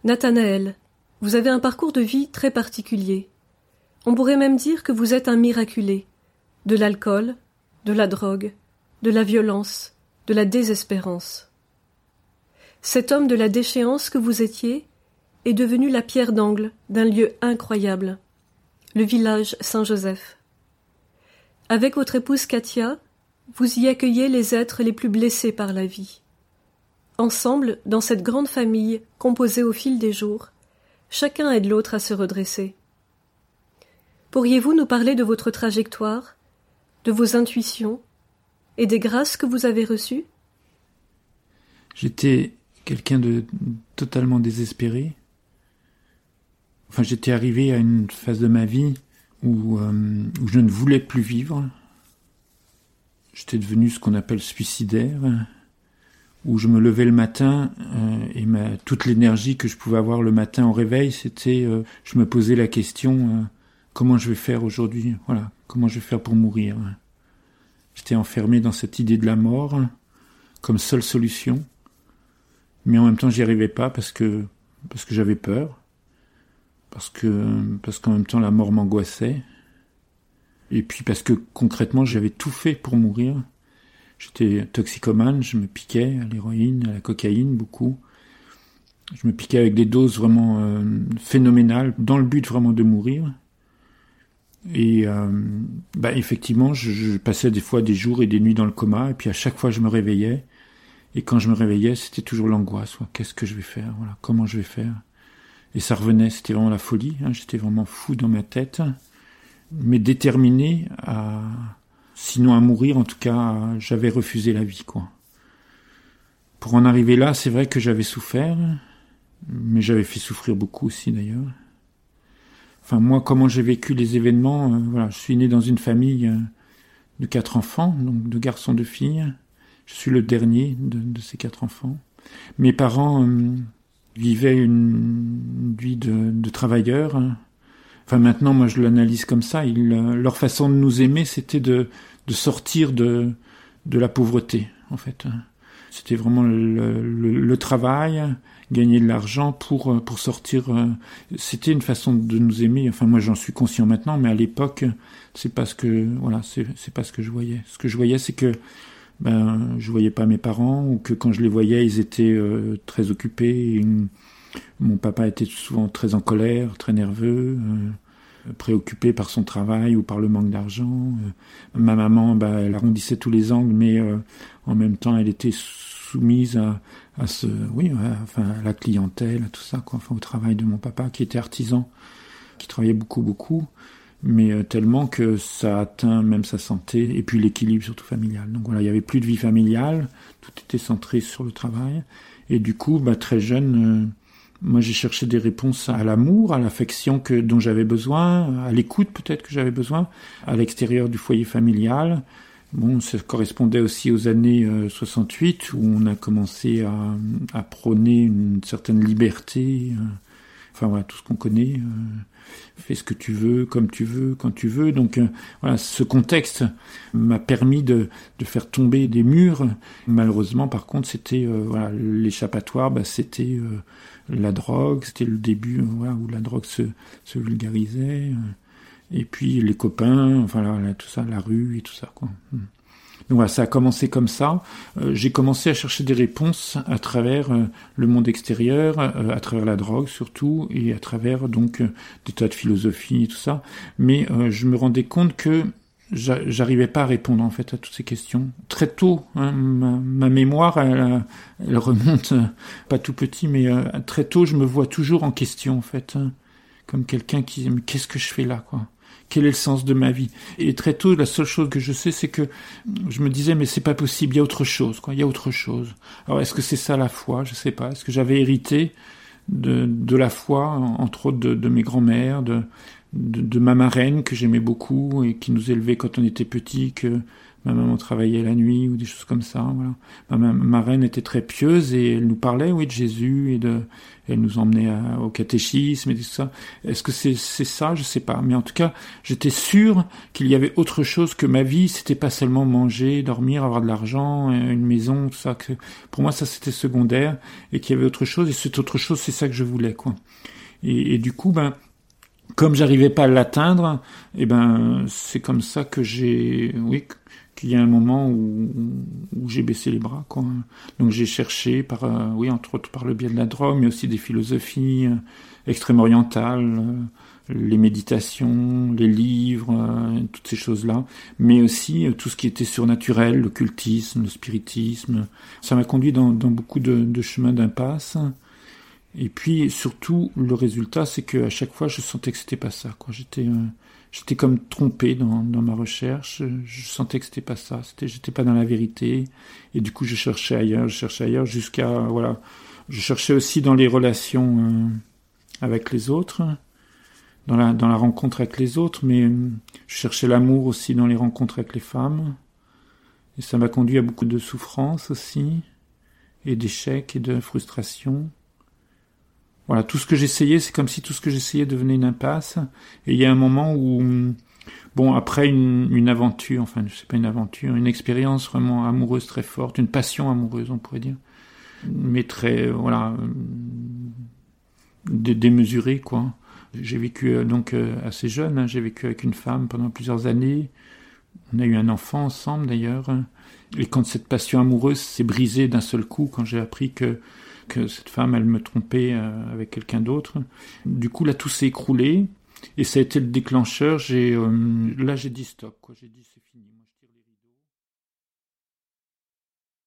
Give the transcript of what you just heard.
Nathanaël, vous avez un parcours de vie très particulier. On pourrait même dire que vous êtes un miraculé. De l'alcool, de la drogue, de la violence, de la désespérance. Cet homme de la déchéance que vous étiez est devenu la pierre d'angle d'un lieu incroyable, le village Saint-Joseph. Avec votre épouse Katia, vous y accueillez les êtres les plus blessés par la vie. Ensemble, dans cette grande famille composée au fil des jours, chacun aide l'autre à se redresser. Pourriez-vous nous parler de votre trajectoire, de vos intuitions et des grâces que vous avez reçues? J'étais quelqu'un de totalement désespéré. Enfin, j'étais arrivé à une phase de ma vie où je ne voulais plus vivre. J'étais devenu ce qu'on appelle suicidaire, où je me levais le matin et toute l'énergie que je pouvais avoir le matin au réveil, c'était, je me posais la question, comment je vais faire aujourd'hui? Voilà, comment je vais faire pour mourir? J'étais enfermé dans cette idée de la mort comme seule solution, mais en même temps j'y arrivais pas parce que j'avais peur, parce qu'en même temps la mort m'angoissait, et puis parce que concrètement j'avais tout fait pour mourir. J'étais toxicomane, je me piquais à l'héroïne, à la cocaïne, beaucoup. Je me piquais avec des doses vraiment phénoménales, dans le but vraiment de mourir. Et effectivement, je passais des fois des jours et des nuits dans le coma, et puis à chaque fois je me réveillais. Et quand je me réveillais, c'était toujours l'angoisse. Qu'est-ce que je vais faire? Voilà, comment je vais faire? Et ça revenait, c'était vraiment la folie. J'étais vraiment fou dans ma tête, mais déterminé à... Sinon à mourir, en tout cas, j'avais refusé la vie, quoi. Pour en arriver là, c'est vrai que j'avais souffert, mais j'avais fait souffrir beaucoup aussi, d'ailleurs. Enfin, moi, comment j'ai vécu les événements, voilà, je suis né dans une famille de 4 enfants, donc 2 garçons, 2 filles. Je suis le dernier de ces 4 enfants. Mes parents vivaient une vie de travailleurs. Enfin, maintenant, moi, je l'analyse comme ça. Leur façon de nous aimer, c'était de sortir de la pauvreté, en fait. C'était vraiment le travail, gagner de l'argent pour sortir. C'était une façon de nous aimer. Enfin, moi, j'en suis conscient maintenant, mais à l'époque, c'est pas ce que je voyais. Ce que je voyais, c'est que je voyais pas mes parents, ou que quand je les voyais, ils étaient très occupés. Mon papa était souvent très en colère, très nerveux, préoccupé par son travail ou par le manque d'argent. Ma maman, elle arrondissait tous les angles, mais en même temps, elle était soumise à la clientèle, à tout ça, quoi. Enfin, au travail de mon papa, qui était artisan, qui travaillait beaucoup, beaucoup, mais tellement que ça atteint même sa santé, et puis l'équilibre surtout familial. Donc voilà, il y avait plus de vie familiale, tout était centré sur le travail, et du coup, très jeune, moi j'ai cherché des réponses à l'amour, à l'affection dont j'avais besoin, à l'écoute peut-être que j'avais besoin, à l'extérieur du foyer familial. Bon, ça correspondait aussi aux années 68, où on a commencé à prôner une certaine liberté, enfin voilà, tout ce qu'on connaît, fais ce que tu veux, comme tu veux, quand tu veux. Donc voilà, ce contexte m'a permis de faire tomber des murs. Malheureusement, par contre, c'était l'échappatoire, c'était la drogue, c'était le début où la drogue se vulgarisait, et puis les copains, enfin tout ça, la rue et tout ça, quoi. Donc voilà, ça a commencé comme ça. J'ai commencé à chercher des réponses à travers le monde extérieur, à travers la drogue surtout, et à travers donc des tas de philosophies et tout ça. Mais je me rendais compte que j'arrivais pas à répondre en fait à toutes ces questions. Très tôt, ma mémoire, elle remonte pas tout petit, mais très tôt, je me vois toujours en question en fait, comme quelqu'un qui dit mais qu'est-ce que je fais là, quoi? Quel est le sens de ma vie? Et très tôt, la seule chose que je sais, c'est que je me disais, mais c'est pas possible, il y a autre chose, quoi. Il y a autre chose. Alors, est-ce que c'est ça la foi? Je sais pas. Est-ce que j'avais hérité de la foi, entre autres de mes grands-mères, de ma marraine que j'aimais beaucoup et qui nous élevait quand on était petits, que ma maman travaillait la nuit ou des choses comme ça. Voilà. Ma marraine était très pieuse et elle nous parlait, oui, de Jésus elle nous emmenait au catéchisme et tout ça. Est-ce que c'est ça? Je sais pas. Mais en tout cas, j'étais sûr qu'il y avait autre chose que ma vie. C'était pas seulement manger, dormir, avoir de l'argent, une maison, tout ça. Pour moi, ça c'était secondaire et qu'il y avait autre chose. Et cette autre chose, c'est ça que je voulais, quoi. Et du coup, comme j'arrivais pas à l'atteindre, c'est comme ça que qu'il y a un moment où j'ai baissé les bras, quoi. Donc j'ai cherché entre autres par le biais de la drogue, mais aussi des philosophies extrême orientales, les méditations, les livres, toutes ces choses-là, mais aussi tout ce qui était surnaturel, l'occultisme, le spiritisme. Ça m'a conduit dans beaucoup de chemins d'impasse. Et puis surtout, le résultat, c'est qu'à chaque fois, je sentais que c'était pas ça, quoi. J'étais comme trompé dans ma recherche. Je sentais que c'était pas ça. J'étais pas dans la vérité. Et du coup, je cherchais ailleurs jusqu'à, voilà. Je cherchais aussi dans les relations avec les autres, dans la rencontre avec les autres, mais je cherchais l'amour aussi dans les rencontres avec les femmes. Et ça m'a conduit à beaucoup de souffrance aussi, et d'échecs et de frustration. Voilà, tout ce que j'essayais, c'est comme si tout ce que j'essayais devenait une impasse. Et il y a un moment où, après une aventure, enfin, je sais pas une aventure, une expérience vraiment amoureuse très forte, une passion amoureuse, on pourrait dire, mais très, démesurée, quoi. J'ai vécu assez jeune, hein, j'ai vécu avec une femme pendant plusieurs années. On a eu un enfant ensemble d'ailleurs. Et quand cette passion amoureuse s'est brisée d'un seul coup, quand j'ai appris que cette femme, elle me trompait avec quelqu'un d'autre. Du coup, là, tout s'est écroulé. Et ça a été le déclencheur. J'ai dit stop, quoi. J'ai dit c'est fini.